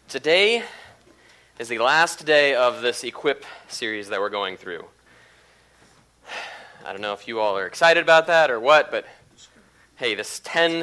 Today is the last day of this Equip series that we're going through. I don't know if you all are excited about that or what, but hey, this 10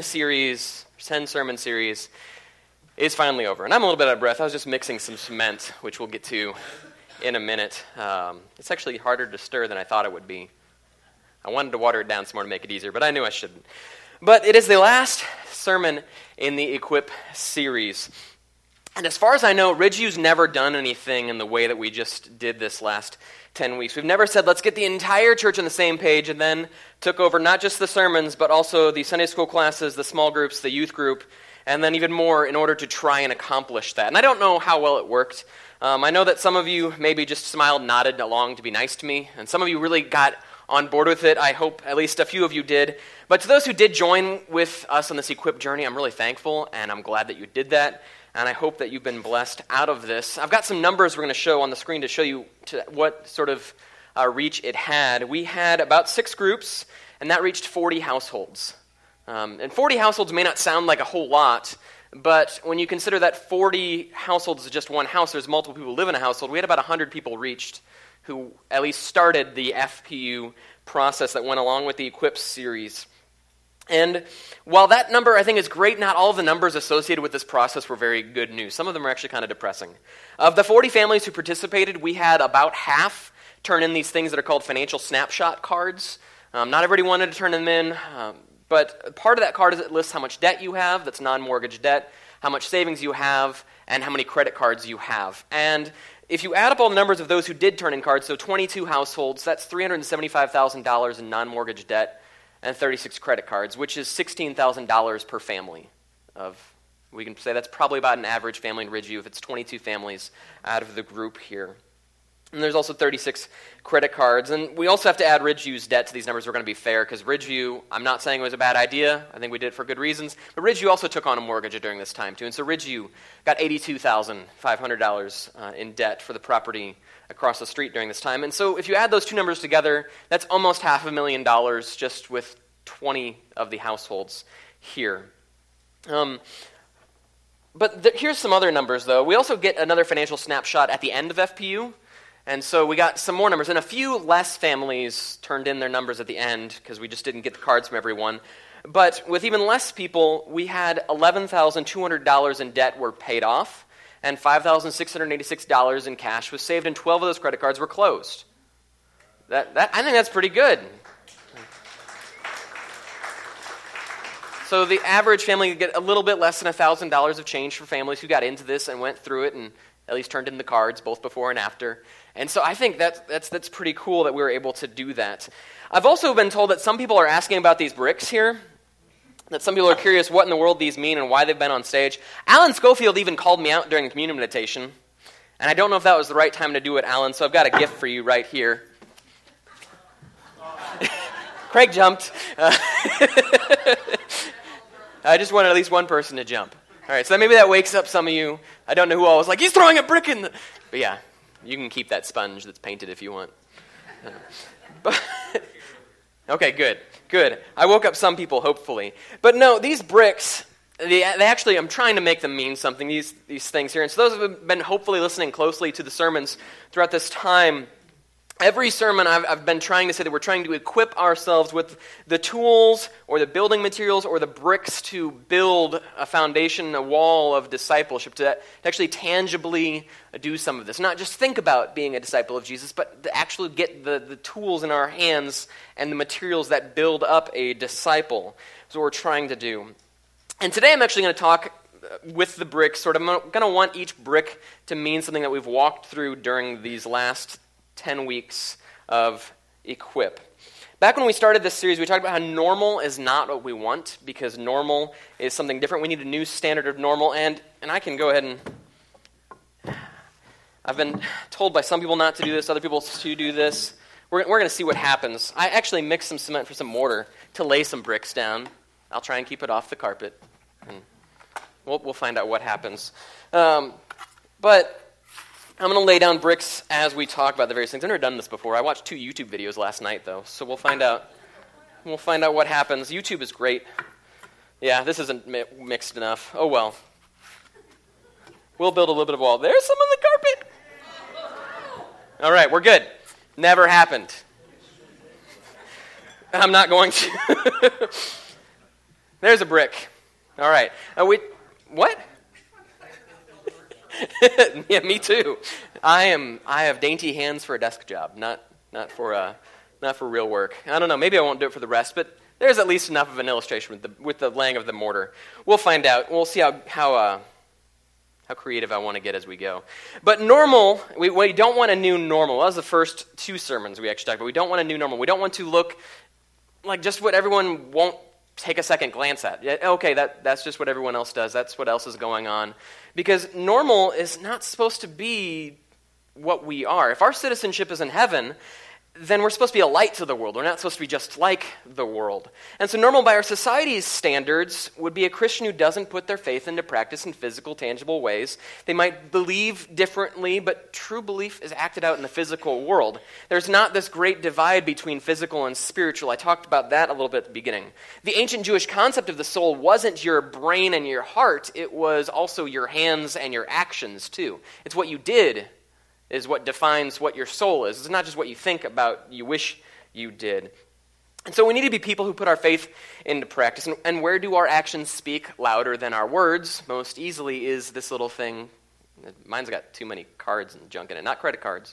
sermon series is finally over. And I'm a little bit out of breath. I was just mixing some cement, which we'll get to in a minute. It's actually harder to stir than I thought it would be. I wanted to water it down some more to make it easier, but I knew I shouldn't. But it is the last sermon in the Equip series. And as far as I know, Ridgeview's never done anything in the way that we just did this last 10 weeks. We've never said, let's get the entire church on the same page, and then took over not just the sermons, but also the Sunday school classes, the small groups, the youth group, and then even more in order to try and accomplish that. And I don't know how well it worked. I know that some of you maybe just smiled, nodded along to be nice to me, and some of you really got on board with it. I hope at least a few of you did. But to those who did join with us on this Equip journey, I'm really thankful, and I'm glad that you did that. And I hope that you've been blessed out of this. I've got some numbers we're going to show on the screen to show you what sort of reach it had. We had about 6 groups, and that reached 40 households. And 40 households may not sound like a whole lot, but when you consider that 40 households is just one house, there's multiple people who live in a household, we had about 100 people reached who at least started the FPU process that went along with the Equip series. And while that number, I think, is great, not all of the numbers associated with this process were very good news. Some of them are actually kind of depressing. Of the 40 families who participated, we had about half turn in these things that are called financial snapshot cards. Not everybody wanted to turn them in, but part of that card is it lists how much debt you have, that's non-mortgage debt, how much savings you have, and how many credit cards you have. And if you add up all the numbers of those who did turn in cards, so 22 households, that's $375,000 in non-mortgage debt, and 36 credit cards, which is $16,000 per family. We can say that's probably about an average family in Ridgeview if it's 22 families out of the group here. And there's also 36 credit cards. And we also have to add Ridgeview's debt to these numbers. We're going to be fair, because Ridgeview, I'm not saying it was a bad idea. I think we did it for good reasons. But Ridgeview also took on a mortgage during this time, too. And so Ridgeview got $82,500 in debt for the property across the street during this time. And so if you add those two numbers together, that's almost $500,000 just with 20 of the households here. But here's some other numbers, though. We also get another financial snapshot at the end of FPU. And so we got some more numbers. And a few less families turned in their numbers at the end because we just didn't get the cards from everyone. But with even less people, we had $11,200 in debt were paid off, and $5,686 in cash was saved, and 12 of those credit cards were closed. I think that's pretty good. So the average family would get a little bit less than $1,000 of change for families who got into this and went through it and at least turned in the cards, both before and after. And so I think that's pretty cool that we were able to do that. I've also been told that some people are asking about these bricks here, that some people are curious what in the world these mean and why they've been on stage. Alan Schofield even called me out during the communion meditation, and I don't know if that was the right time to do it, Alan, so I've got a gift for you right here. Craig jumped. I just wanted at least one person to jump. All right, so maybe that wakes up some of you. I don't know who all was like, he's throwing a brick in the... But yeah, you can keep that sponge that's painted if you want. Okay, good. I woke up some people, hopefully. But no, these bricks, they actually, I'm trying to make them mean something, these things here. And so those have been hopefully listening closely to the sermons throughout this time. Every sermon I've been trying to say that we're trying to equip ourselves with the tools or the building materials or the bricks to build a foundation, a wall of discipleship, to actually tangibly do some of this. Not just think about being a disciple of Jesus, but to actually get the tools in our hands and the materials that build up a disciple. That's what we're trying to do. And today I'm actually going to talk with the bricks. I'm going to want each brick to mean something that we've walked through during these last 10 weeks of Equip. Back when we started this series, we talked about how normal is not what we want, because normal is something different. We need a new standard of normal, and I can go ahead and... I've been told by some people not to do this, other people to do this. We're going to see what happens. I actually mixed some cement for some mortar to lay some bricks down. I'll try and keep it off the carpet, and we'll find out what happens. But I'm going to lay down bricks as we talk about the various things. I've never done this before. I watched 2 YouTube videos last night, though, so we'll find out. We'll find out what happens. YouTube is great. Yeah, this isn't mixed enough. Oh, well. We'll build a little bit of a wall. There's some on the carpet. All right, we're good. Never happened. I'm not going to. There's a brick. All right. What? Yeah, me too. I have dainty hands for a desk job, not for real work. I don't know. Maybe I won't do it for the rest, but there's at least enough of an illustration with the laying of the mortar. We'll find out. We'll see how creative I want to get as we go. But normal, we don't want a new normal. That was the first two sermons we actually talked about. We don't want a new normal. We don't want to look like just what everyone won't take a second glance at. Okay, that's just what everyone else does. That's what else is going on. Because normal is not supposed to be what we are. If our citizenship is in heaven, then we're supposed to be a light to the world. We're not supposed to be just like the world. And so normal by our society's standards would be a Christian who doesn't put their faith into practice in physical, tangible ways. They might believe differently, but true belief is acted out in the physical world. There's not this great divide between physical and spiritual. I talked about that a little bit at the beginning. The ancient Jewish concept of the soul wasn't your brain and your heart. It was also your hands and your actions too. It's what you did is what defines what your soul is. It's not just what you think about, you wish you did. And so we need to be people who put our faith into practice. And where do our actions speak louder than our words? Most easily is this little thing. Mine's got too many cards and junk in it. Not credit cards.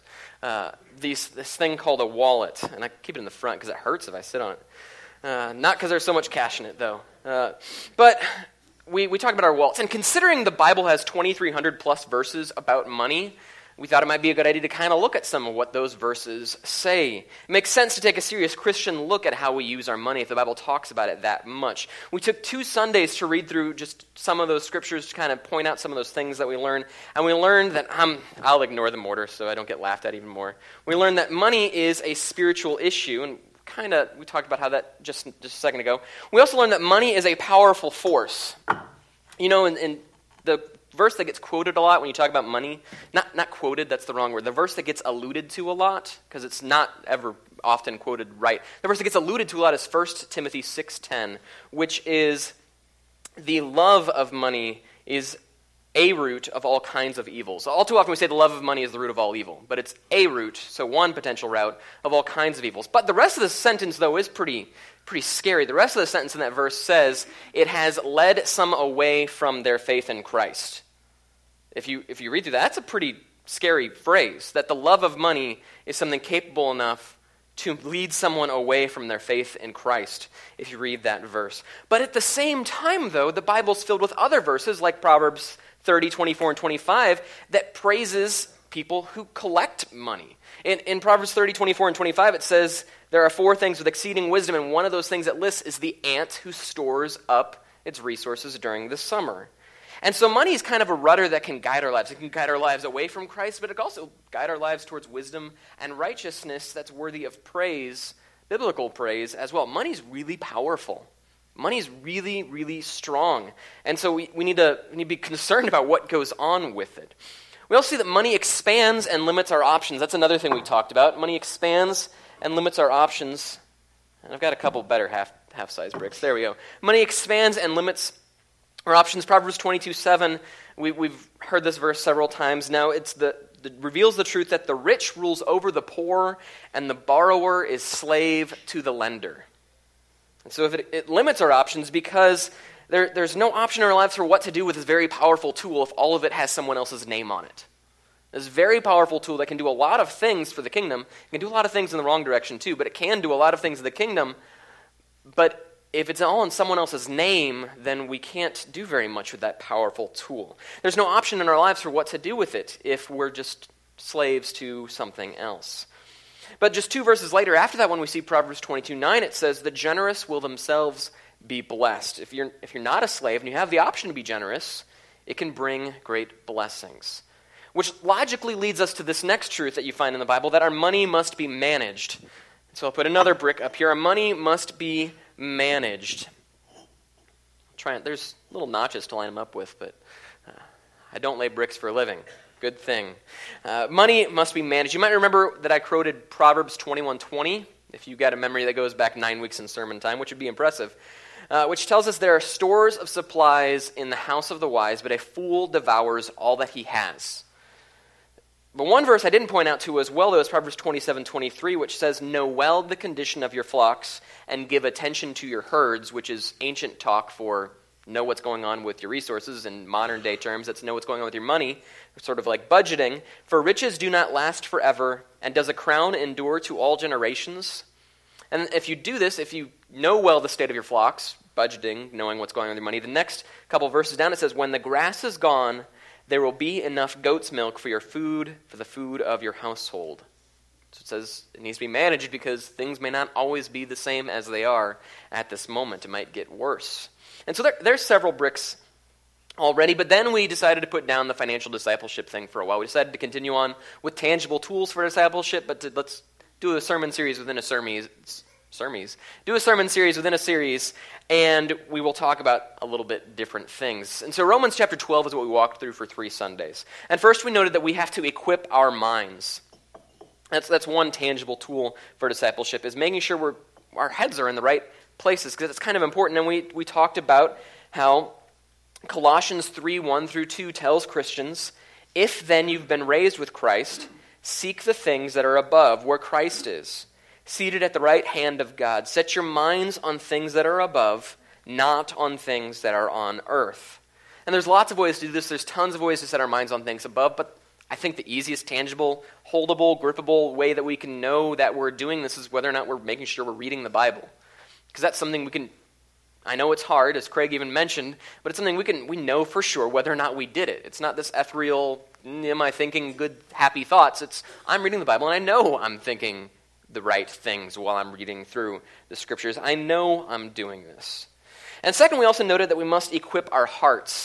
This thing called a wallet. And I keep it in the front because it hurts if I sit on it. Not because there's so much cash in it, though. But we talk about our wallets. And considering the Bible has 2,300 plus verses about money, we thought it might be a good idea to kind of look at some of what those verses say. It makes sense to take a serious Christian look at how we use our money if the Bible talks about it that much. We took 2 Sundays to read through just some of those scriptures to kind of point out some of those things that we learned. And we learned that, I'll ignore the mortar so I don't get laughed at even more. We learned that money is a spiritual issue, and we talked about how that just a second ago. We also learned that money is a powerful force. You know, in the verse that gets quoted a lot when you talk about money, not quoted, that's the wrong word. The verse that gets alluded to a lot, because it's not ever often quoted right. The verse that gets alluded to a lot is 1 Timothy 6:10, which is the love of money is a root of all kinds of evils. All too often we say the love of money is the root of all evil, but it's a root, so one potential route of all kinds of evils. But the rest of the sentence, though, is pretty scary. The rest of the sentence in that verse says, it has led some away from their faith in Christ. If you read through that, that's a pretty scary phrase, that the love of money is something capable enough to lead someone away from their faith in Christ, if you read that verse. But at the same time, though, the Bible's filled with other verses, like Proverbs 30, 24, and 25, that praises people who collect money. In Proverbs 30, 24, and 25, it says, there are 4 things with exceeding wisdom, and one of those things it lists is the ant who stores up its resources during the summer. And so money is kind of a rudder that can guide our lives. It can guide our lives away from Christ, but it can also guide our lives towards wisdom and righteousness that's worthy of praise, biblical praise as well. Money's really powerful. Money's really, really strong. And so we need to be concerned about what goes on with it. We also see that money expands and limits our options. That's another thing we talked about. Money expands and limits our options. And I've got a couple better half-size bricks. There we go. Money expands and limits our options. Proverbs 22:7. We've heard this verse several times now. It reveals the truth that the rich rules over the poor, and the borrower is slave to the lender. And so if it limits our options because there's no option in our lives for what to do with this very powerful tool if all of it has someone else's name on it. This very powerful tool that can do a lot of things for the kingdom. It can do a lot of things in the wrong direction too, but it can do a lot of things in the kingdom. But if it's all in someone else's name, then we can't do very much with that powerful tool. There's no option in our lives for what to do with it if we're just slaves to something else. But just 2 verses later, after that, when we see Proverbs 22:9, it says, the generous will themselves be blessed. If you're not a slave and you have the option to be generous, it can bring great blessings. Which logically leads us to this next truth that you find in the Bible, that our money must be managed. So I'll put another brick up here. Our money must be managed. There's little notches to line them up with, but I don't lay bricks for a living. Good thing. Money must be managed. You might remember that I quoted Proverbs 21:20. If you got a memory that goes back 9 weeks in sermon time, which would be impressive. which tells us there are stores of supplies in the house of the wise, but a fool devours all that he has. But one verse I didn't point out to as well, though, is Proverbs 27:23, which says, "Know well the condition of your flocks and give attention to your herds," which is ancient talk for know what's going on with your resources. In modern day terms, that's know what's going on with your money, sort of like budgeting. "For riches do not last forever, and does a crown endure to all generations?" And if you do this, if you know well the state of your flocks, budgeting, knowing what's going on with your money, the next couple verses down it says, "When the grass is gone, there will be enough goat's milk for your food, for the food of your household." So it says it needs to be managed because things may not always be the same as they are at this moment. It might get worse. And so there's several bricks already, but then we decided to put down the financial discipleship thing for a while. We decided to continue on with tangible tools for discipleship, but let's do a sermon series within a do a sermon series within a series, and we will talk about a little bit different things. And so Romans chapter 12 is what we walked through for 3 Sundays. And first we noted that we have to equip our minds. That's one tangible tool for discipleship, is making sure our heads are in the right places, because it's kind of important. And we talked about how Colossians 3:1-2 tells Christians, "If then you've been raised with Christ, seek the things that are above, where Christ is, seated at the right hand of God. Set your minds on things that are above, not on things that are on earth." And there's lots of ways to do this. There's tons of ways to set our minds on things above, but I think the easiest, tangible, holdable, grippable way that we can know that we're doing this is whether or not we're making sure we're reading the Bible. Because that's something we can, I know it's hard, as Craig even mentioned, but it's something we know for sure whether or not we did it. It's not this ethereal, am I thinking good, happy thoughts? It's, I'm reading the Bible and I know I'm thinking the right things while I'm reading through the scriptures. I know I'm doing this. And second, we also noted that we must equip our hearts,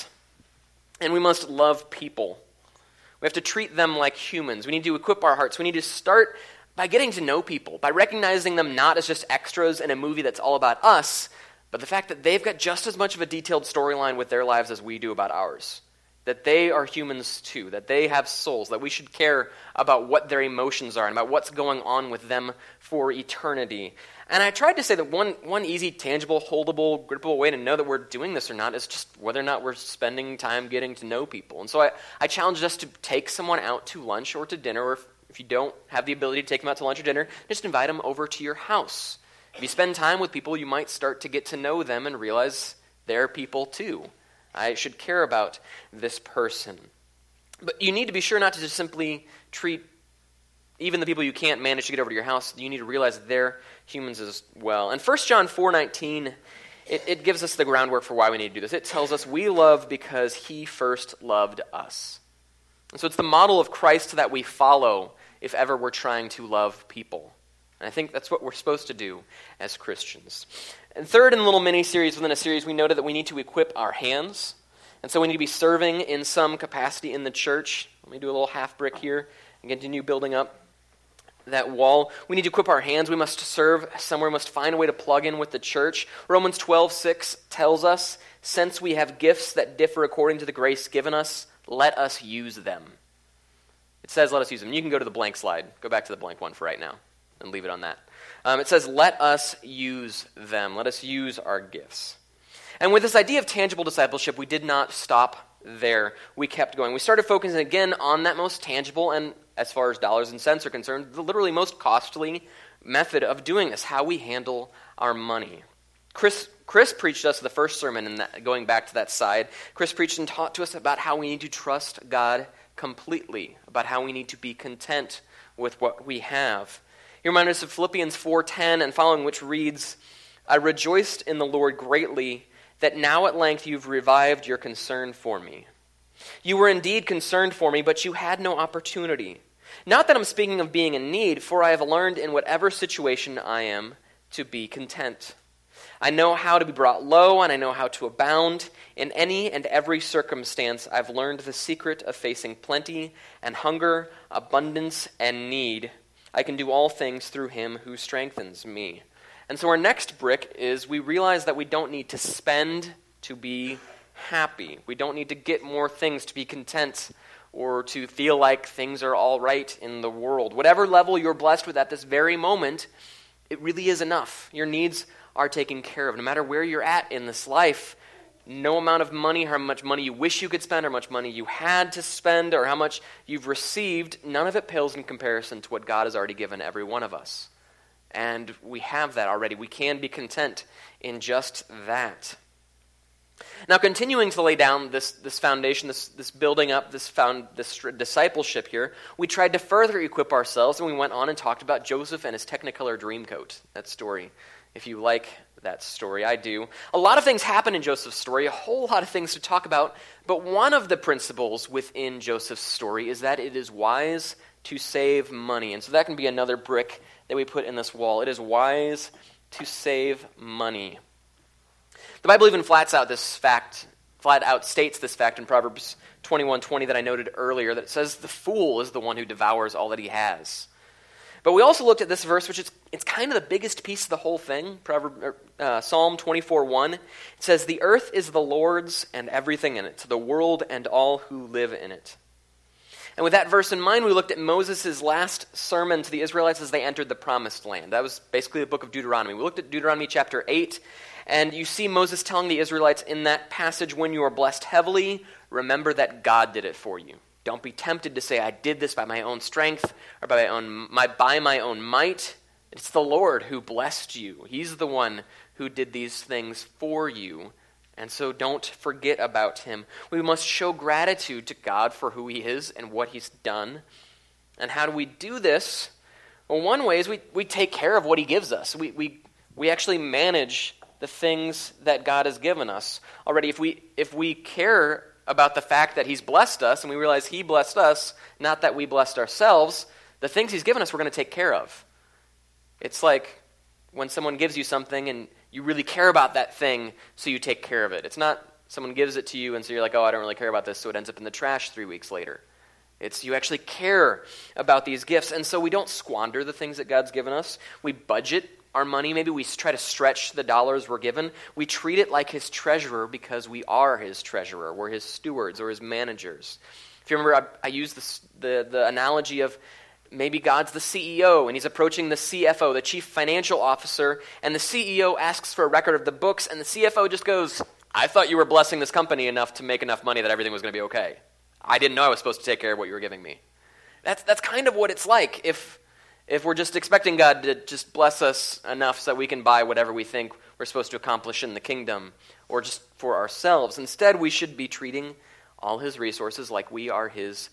and we must love people. We have to treat them like humans. We need to equip our hearts. We need to start by getting to know people, by recognizing them not as just extras in a movie that's all about us, but the fact that they've got just as much of a detailed storyline with their lives as we do about ours. That they are humans too, that they have souls, that we should care about what their emotions are and about what's going on with them for eternity. And I tried to say that one easy, tangible, holdable, grippable way to know that we're doing this or not is just whether or not we're spending time getting to know people. And so I challenged us to take someone out to lunch or to dinner, or if you don't have the ability to take them out to lunch or dinner, just invite them over to your house. If you spend time with people, you might start to get to know them and realize they're people too. I should care about this person. But you need to be sure not to just simply treat even the people you can't manage to get over to your house. You need to realize that they're humans as well. And 1 John 4:19, it gives us the groundwork for why we need to do this. It tells us we love because he first loved us. And so it's the model of Christ that we follow if ever we're trying to love people. And I think that's what we're supposed to do as Christians. And third, in a little mini-series within a series, we noted that we need to equip our hands. And so we need to be serving in some capacity in the church. Let me do a little half brick here and continue building up that wall. We need to equip our hands. We must serve somewhere. We must find a way to plug in with the church. Romans 12:6 tells us, "Since we have gifts that differ according to the grace given us, let us use them." It says let us use them. You can go to the blank slide. Go back to the blank one for right now and leave it on that. It says let us use them. Let us use our gifts. And with this idea of tangible discipleship, we did not stop there. We kept going. We started focusing again on that most tangible and, as far as dollars and cents are concerned, the literally most costly method of doing this, how we handle our money. Chris preached us the first sermon, and going back to that side, Chris preached and taught to us about how we need to trust God completely, about how we need to be content with what we have. He reminded us of Philippians 4:10 and following, which reads, "I rejoiced in the Lord greatly that now at length you've revived your concern for me. You were indeed concerned for me, but you had no opportunity. Not that I'm speaking of being in need, for I have learned in whatever situation I am to be content. I know how to be brought low, and I know how to abound. In any and every circumstance, I've learned the secret of facing plenty and hunger, abundance and need. I can do all things through him who strengthens me." And so our next brick is we realize that we don't need to spend to be happy. We don't need to get more things to be content or to feel like things are all right in the world. Whatever level you're blessed with at this very moment, it really is enough. Your needs are taken care of. No matter where you're at in this life, no amount of money, how much money you wish you could spend, or how much money you had to spend, or how much you've received, none of it pales in comparison to what God has already given every one of us. And we have that already. We can be content in just that. Now, continuing to lay down this foundation, this building up, this discipleship here, we tried to further equip ourselves, and we went on and talked about Joseph and his Technicolor Dreamcoat, that story. If you like that story, I do. A lot of things happen in Joseph's story, a whole lot of things to talk about, but one of the principles within Joseph's story is that it is wise to save money. And so that can be another brick that we put in this wall. It is wise to save money. The Bible even flat out states this fact in Proverbs 21:20 that I noted earlier, that it says the fool is the one who devours all that he has. But we also looked at this verse, which it's kind of the biggest piece of the whole thing. Psalm 24:1. It says, "The earth is the Lord's and everything in it, the world and all who live in it." And with that verse in mind, we looked at Moses' last sermon to the Israelites as they entered the Promised Land. That was basically the book of Deuteronomy. We looked at Deuteronomy chapter 8, and you see Moses telling the Israelites in that passage, when you are blessed heavily, remember that God did it for you. Don't be tempted to say, I did this by my own strength or by my own might. It's the Lord who blessed you. He's the one who did these things for you. And so don't forget about him. We must show gratitude to God for who he is and what he's done. And how do we do this? Well, one way is we take care of what he gives us. We actually manage the things that God has given us. Already, if we care about the fact that he's blessed us and we realize he blessed us, not that we blessed ourselves, the things he's given us we're going to take care of. It's like when someone gives you something and you really care about that thing, so you take care of it. It's not someone gives it to you and so you're like, oh, I don't really care about this, so it ends up in the trash 3 weeks later. It's you actually care about these gifts, and so we don't squander the things that God's given us. We budget our money. Maybe we try to stretch the dollars we're given. We treat it like his treasurer because we are his treasurer. We're his stewards or his managers. If you remember, I used the analogy of maybe God's the CEO, and he's approaching the CFO, the chief financial officer, and the CEO asks for a record of the books, and the CFO just goes, I thought you were blessing this company enough to make enough money that everything was going to be okay. I didn't know I was supposed to take care of what you were giving me. That's kind of what it's like if we're just expecting God to just bless us enough so that we can buy whatever we think we're supposed to accomplish in the kingdom, or just for ourselves. Instead, we should be treating all his resources like we are his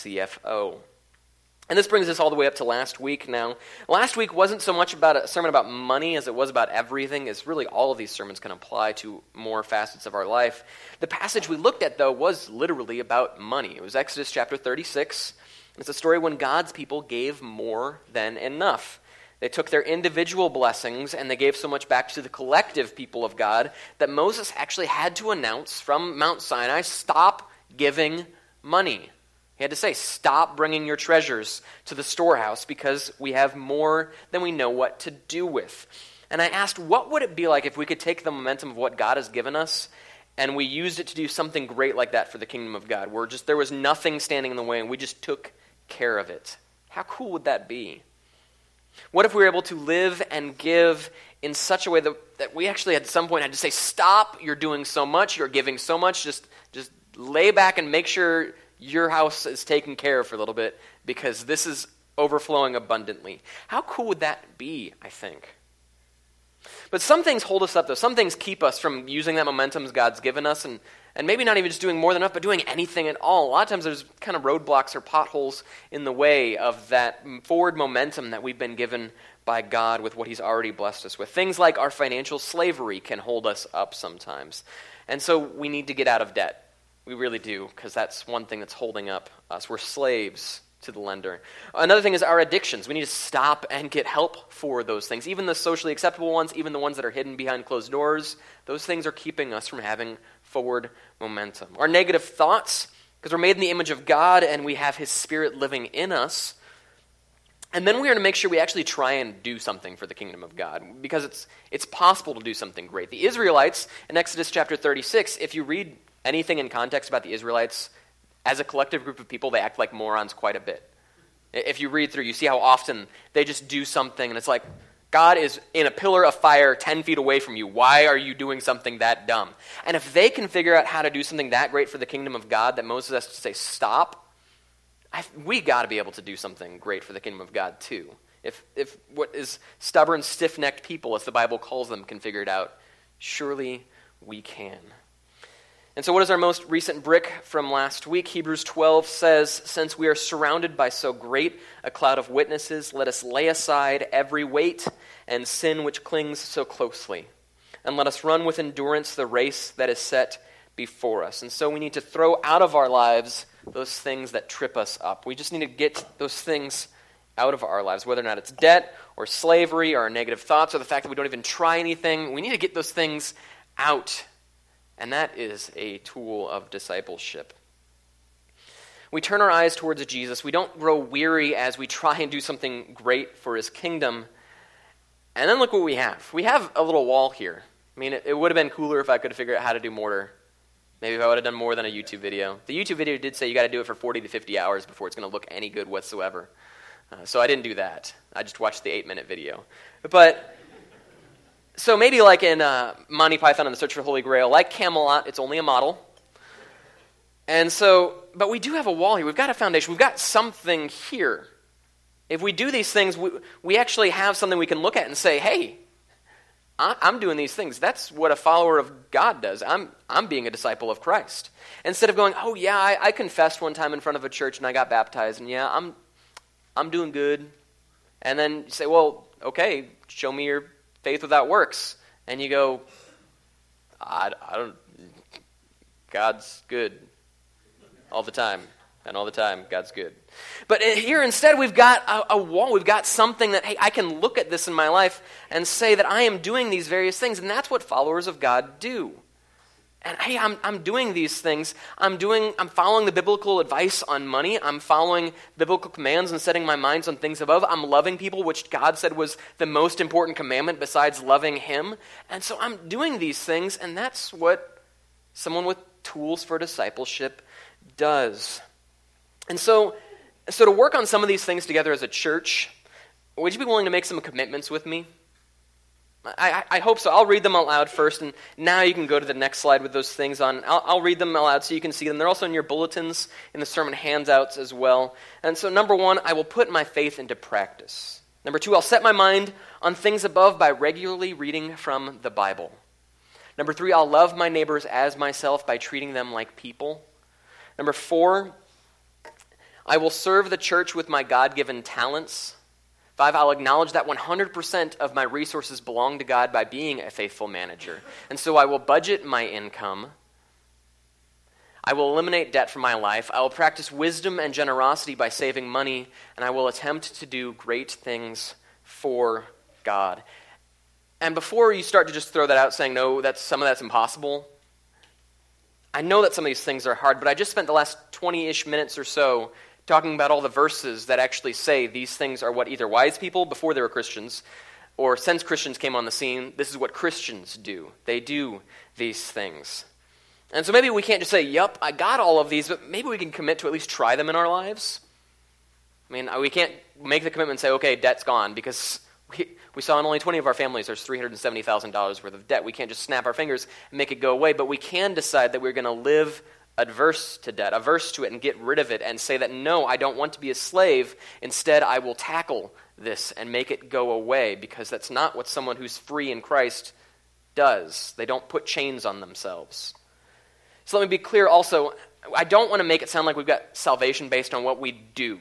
CFO. And this brings us all the way up to last week now. Last week wasn't so much about a sermon about money as it was about everything, as really all of these sermons can apply to more facets of our life. The passage we looked at, though, was literally about money. It was Exodus chapter 36. It's a story when God's people gave more than enough. They took their individual blessings and they gave so much back to the collective people of God that Moses actually had to announce from Mount Sinai, stop giving money. He had to say, stop bringing your treasures to the storehouse because we have more than we know what to do with. And I asked, what would it be like if we could take the momentum of what God has given us and we used it to do something great like that for the kingdom of God, where just there was nothing standing in the way and we just took care of it? How cool would that be? What if we were able to live and give in such a way that we actually at some point had to say, stop, you're doing so much, you're giving so much, just lay back and make sure your house is taken care of for a little bit because this is overflowing abundantly. How cool would that be, I think? But some things hold us up, though. Some things keep us from using that momentum God's given us and maybe not even just doing more than enough, but doing anything at all. A lot of times there's kind of roadblocks or potholes in the way of that forward momentum that we've been given by God with what he's already blessed us with. Things like our financial slavery can hold us up sometimes. And so we need to get out of debt. We really do, because that's one thing that's holding up us. We're slaves to the lender. Another thing is our addictions. We need to stop and get help for those things. Even the socially acceptable ones, even the ones that are hidden behind closed doors, those things are keeping us from having forward momentum. Our negative thoughts, because we're made in the image of God and we have his Spirit living in us. And then we are to make sure we actually try and do something for the kingdom of God, because it's possible to do something great. The Israelites, in Exodus chapter 36, if you read anything in context about the Israelites, as a collective group of people, they act like morons quite a bit. If you read through, you see how often they just do something, and it's like, God is in a pillar of fire 10 feet away from you. Why are you doing something that dumb? And if they can figure out how to do something that great for the kingdom of God that Moses has to say, stop, we got to be able to do something great for the kingdom of God too. If what is stubborn, stiff-necked people, as the Bible calls them, can figure it out, surely we can. And so what is our most recent brick from last week? Hebrews 12 says, since we are surrounded by so great a cloud of witnesses, let us lay aside every weight and sin which clings so closely. And let us run with endurance the race that is set before us. And so we need to throw out of our lives those things that trip us up. We just need to get those things out of our lives, whether or not it's debt or slavery or negative thoughts or the fact that we don't even try anything. We need to get those things out. And that is a tool of discipleship. We turn our eyes towards Jesus. We don't grow weary as we try and do something great for his kingdom. And then look what we have. We have a little wall here. I mean, it would have been cooler if I could have figured out how to do mortar. Maybe if I would have done more than a YouTube video. The YouTube video did say you got to do it for 40 to 50 hours before it's going to look any good whatsoever. So I didn't do that. I just watched the 8-minute video. But so maybe like in Monty Python and the Search for the Holy Grail, like Camelot, it's only a model. And so, but we do have a wall here. We've got a foundation. We've got something here. If we do these things, we actually have something we can look at and say, hey, I'm doing these things. That's what a follower of God does. I'm being a disciple of Christ. Instead of going, oh yeah, I confessed one time in front of a church and I got baptized, and yeah, I'm doing good. And then you say, well, okay, show me your faith without works. And you go, I don't, God's good all the time. And all the time, God's good. But here instead, we've got a wall. We've got something that, hey, I can look at this in my life and say that I am doing these various things. And that's what followers of God do. And hey, I'm doing these things. I'm following the biblical advice on money. I'm following biblical commands and setting my minds on things above. I'm loving people, which God said was the most important commandment besides loving him. And so I'm doing these things, and that's what someone with tools for discipleship does. And so to work on some of these things together as a church, would you be willing to make some commitments with me? I hope so. I'll read them out loud first, and now you can go to the next slide with those things on. I'll read them aloud so you can see them. They're also in your bulletins, in the sermon handouts as well. And so number 1, I will put my faith into practice. Number 2, I'll set my mind on things above by regularly reading from the Bible. Number 3, I'll love my neighbors as myself by treating them like people. Number 4, I will serve the church with my God-given talents. 5, I'll acknowledge that 100% of my resources belong to God by being a faithful manager. And so I will budget my income. I will eliminate debt from my life. I will practice wisdom and generosity by saving money. And I will attempt to do great things for God. And before you start to just throw that out saying, no, some of that's impossible, I know that some of these things are hard, but I just spent the last 20-ish minutes or so talking about all the verses that actually say these things are what either wise people before they were Christians, or since Christians came on the scene, this is what Christians do. They do these things. And so maybe we can't just say, yep, I got all of these, but maybe we can commit to at least try them in our lives. I mean, we can't make the commitment and say, okay, debt's gone, because we saw in only 20 of our families there's $370,000 worth of debt. We can't just snap our fingers and make it go away, but we can decide that we're going to live adverse to debt, averse to it, and get rid of it, and say that, no, I don't want to be a slave. Instead, I will tackle this and make it go away, because that's not what someone who's free in Christ does. They don't put chains on themselves. So let me be clear also, I don't want to make it sound like we've got salvation based on what we do.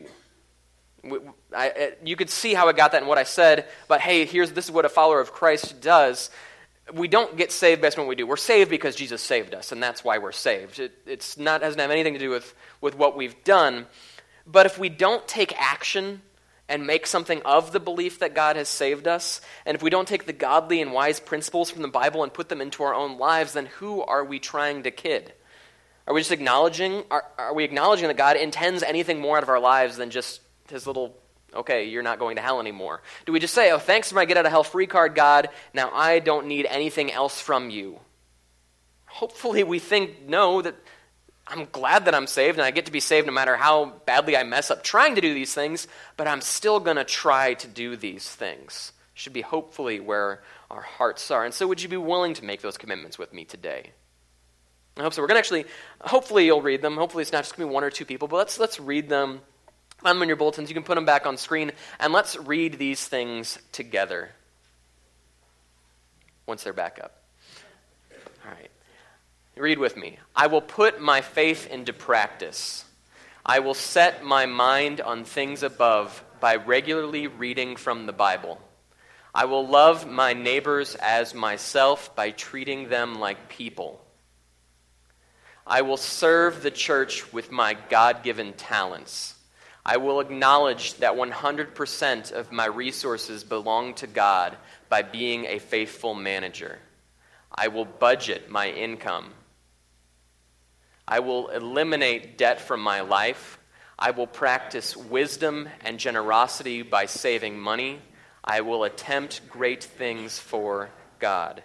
You could see how I got that in what I said, but hey, this is what a follower of Christ does. We don't get saved based on what we do. We're saved because Jesus saved us, and that's why we're saved. It doesn't have anything to do with what we've done. But if we don't take action and make something of the belief that God has saved us, and if we don't take the godly and wise principles from the Bible and put them into our own lives, then who are we trying to kid? Are we just acknowledging? Are we acknowledging that God intends anything more out of our lives than just his little, okay, you're not going to hell anymore? Do we just say, oh, thanks for my get out of hell free card, God, now I don't need anything else from you? Hopefully we think, no, that I'm glad that I'm saved, and I get to be saved no matter how badly I mess up trying to do these things, but I'm still going to try to do these things should be hopefully where our hearts are. And so would you be willing to make those commitments with me today? I hope so. We're going to hopefully you'll read them. Hopefully it's not just going to be one or two people, but let's read them. Find them in your bulletins. You can put them back on screen, and let's read these things together once they're back up. All right. Read with me. I will put my faith into practice. I will set my mind on things above by regularly reading from the Bible. I will love my neighbors as myself by treating them like people. I will serve the church with my God-given talents. I will acknowledge that 100% of my resources belong to God by being a faithful manager. I will budget my income. I will eliminate debt from my life. I will practice wisdom and generosity by saving money. I will attempt great things for God.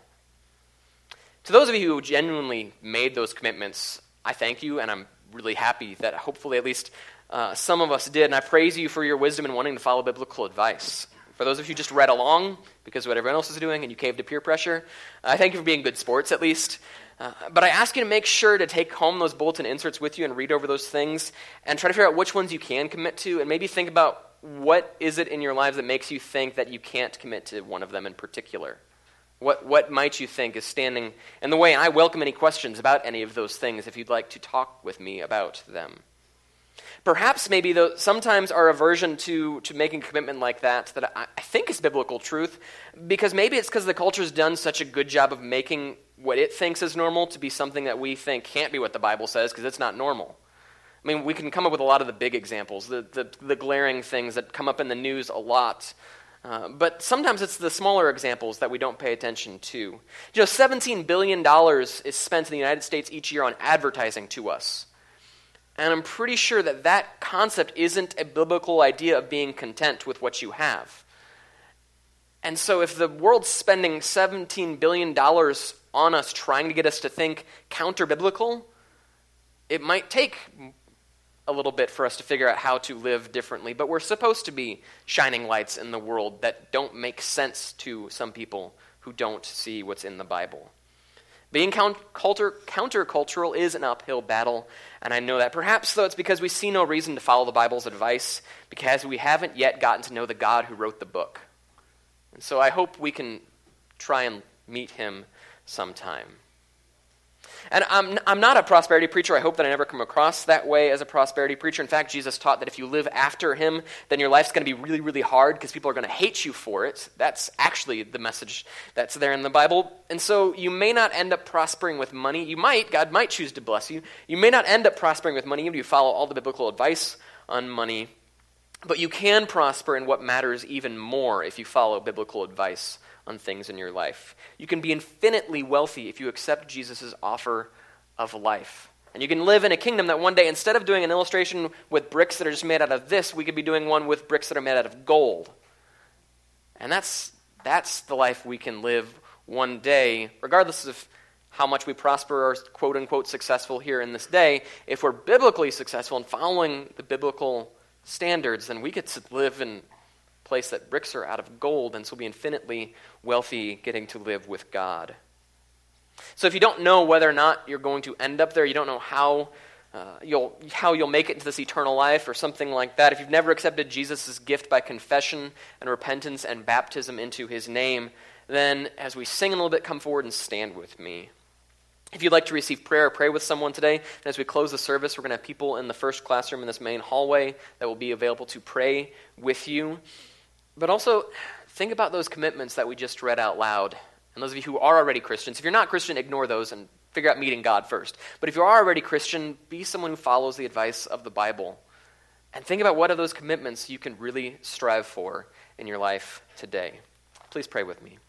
To those of you who genuinely made those commitments, I thank you, and I'm really happy that hopefully at least some of us did, and I praise you for your wisdom in wanting to follow biblical advice. For those of you who just read along because of what everyone else is doing and you caved to peer pressure, I thank you for being good sports at least. But I ask you to make sure to take home those bulletin inserts with you and read over those things and try to figure out which ones you can commit to, and maybe think about what is it in your lives that makes you think that you can't commit to one of them in particular. What might you think is standing in the way? And I welcome any questions about any of those things if you'd like to talk with me about them. Perhaps maybe sometimes our aversion to making a commitment like that I think is biblical truth, because maybe it's because the culture's done such a good job of making what it thinks is normal to be something that we think can't be what the Bible says because it's not normal. I mean, we can come up with a lot of the big examples, the glaring things that come up in the news a lot. But sometimes it's the smaller examples that we don't pay attention to. You know, $17 billion is spent in the United States each year on advertising to us. And I'm pretty sure that concept isn't a biblical idea of being content with what you have. And so if the world's spending $17 billion on us trying to get us to think counter-biblical, it might take a little bit for us to figure out how to live differently, but we're supposed to be shining lights in the world that don't make sense to some people who don't see what's in the Bible. Being countercultural is an uphill battle, and I know that. Perhaps, though, it's because we see no reason to follow the Bible's advice, because we haven't yet gotten to know the God who wrote the book. And so I hope we can try and meet him sometime. And I'm not a prosperity preacher. I hope that I never come across that way as a prosperity preacher. In fact, Jesus taught that if you live after him, then your life's going to be really, really hard because people are going to hate you for it. That's actually the message that's there in the Bible. And so you may not end up prospering with money. You might. God might choose to bless you. You may not end up prospering with money even if you follow all the biblical advice on money. But you can prosper in what matters even more if you follow biblical advice on things in your life. You can be infinitely wealthy if you accept Jesus' offer of life. And you can live in a kingdom that one day, instead of doing an illustration with bricks that are just made out of this, we could be doing one with bricks that are made out of gold. And that's the life we can live one day, regardless of how much we prosper or quote-unquote successful here in this day. If we're biblically successful and following the biblical standards, then we get to live in place that bricks are out of gold, and so we'll be infinitely wealthy getting to live with God. So if you don't know whether or not you're going to end up there, you don't know how you'll make it into this eternal life or something like that, if you've never accepted Jesus' gift by confession and repentance and baptism into his name, then as we sing a little bit, come forward and stand with me. If you'd like to receive prayer or pray with someone today, and as we close the service, we're going to have people in the first classroom in this main hallway that will be available to pray with you. But also, think about those commitments that we just read out loud. And those of you who are already Christians, if you're not Christian, ignore those and figure out meeting God first. But if you are already Christian, be someone who follows the advice of the Bible. And think about what are those commitments you can really strive for in your life today. Please pray with me.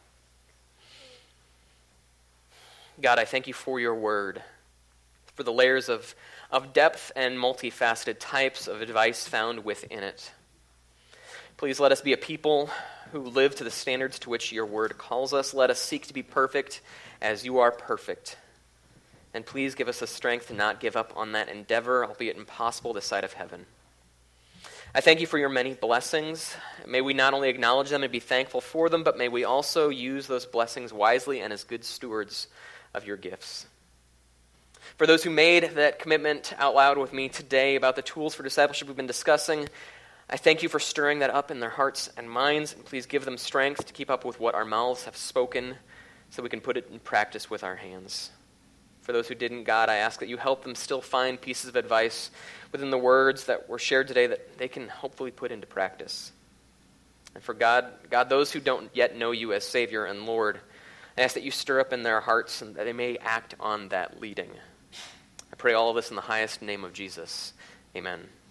God, I thank you for your word, for the layers of depth and multifaceted types of advice found within it. Please let us be a people who live to the standards to which your word calls us. Let us seek to be perfect as you are perfect. And please give us the strength to not give up on that endeavor, albeit impossible this side of heaven. I thank you for your many blessings. May we not only acknowledge them and be thankful for them, but may we also use those blessings wisely and as good stewards of your gifts. For those who made that commitment out loud with me today about the tools for discipleship we've been discussing, I thank you for stirring that up in their hearts and minds, and please give them strength to keep up with what our mouths have spoken so we can put it in practice with our hands. For those who didn't, God, I ask that you help them still find pieces of advice within the words that were shared today that they can hopefully put into practice. And for God, those who don't yet know you as Savior and Lord, I ask that you stir up in their hearts and that they may act on that leading. I pray all of this in the highest name of Jesus. Amen.